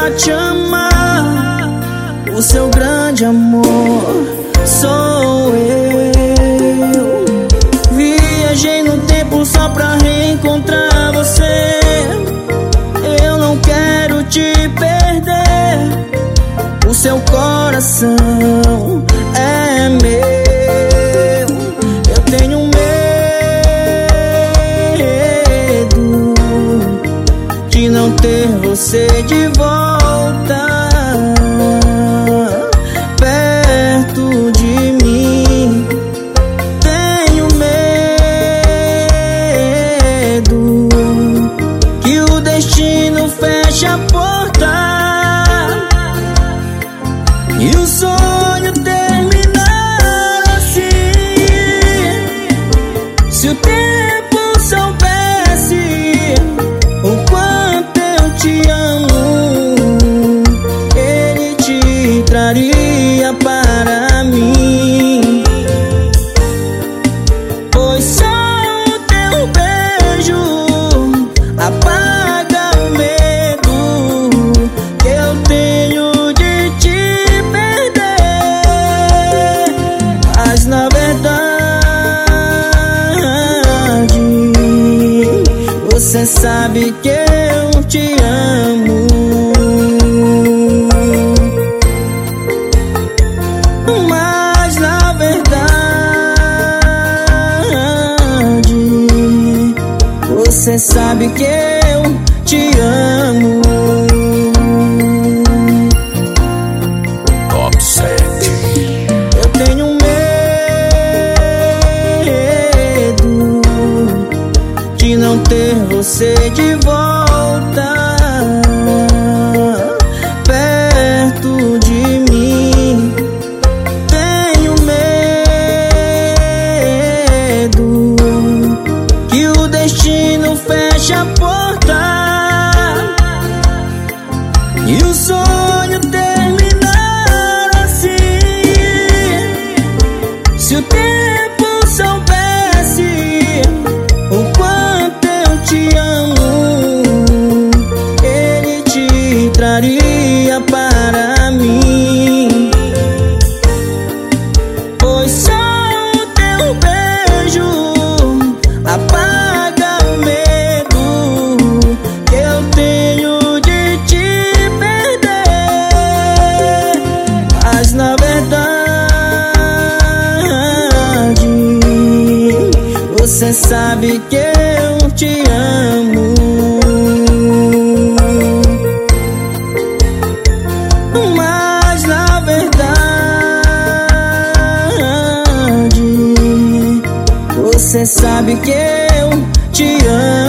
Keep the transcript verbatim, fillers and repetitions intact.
pra te amar. O seu grande amor sou eu. Viajei no tempo só pra reencontrar você. Eu não quero te perder. O seu coração é meu. Eu tenho medo de não ter você de volta perto de mim. Tenho medo que o destino feche a porta e o sonho terminar assim. Se o tempo soubesse o quanto eu te amo, ele te traria para mim. Pois só o teu beijo apaga o medo que eu tenho de te perder. Mas na verdade você sabe que eu te amo. Mas na verdade você sabe que eu te amo. Top sete. Eu tenho medo de não ter você de volta perto de mim. Tenho medo que o destino feche a porta e o sonho terminar assim. Se o tempo soubesse o quanto eu te amo, ele te traria para mim. Pois só o teu beijo apaga o medo que eu tenho de te perder. Mas na verdade você sabe que eu te amo. Mas na verdade você sabe que eu te amo.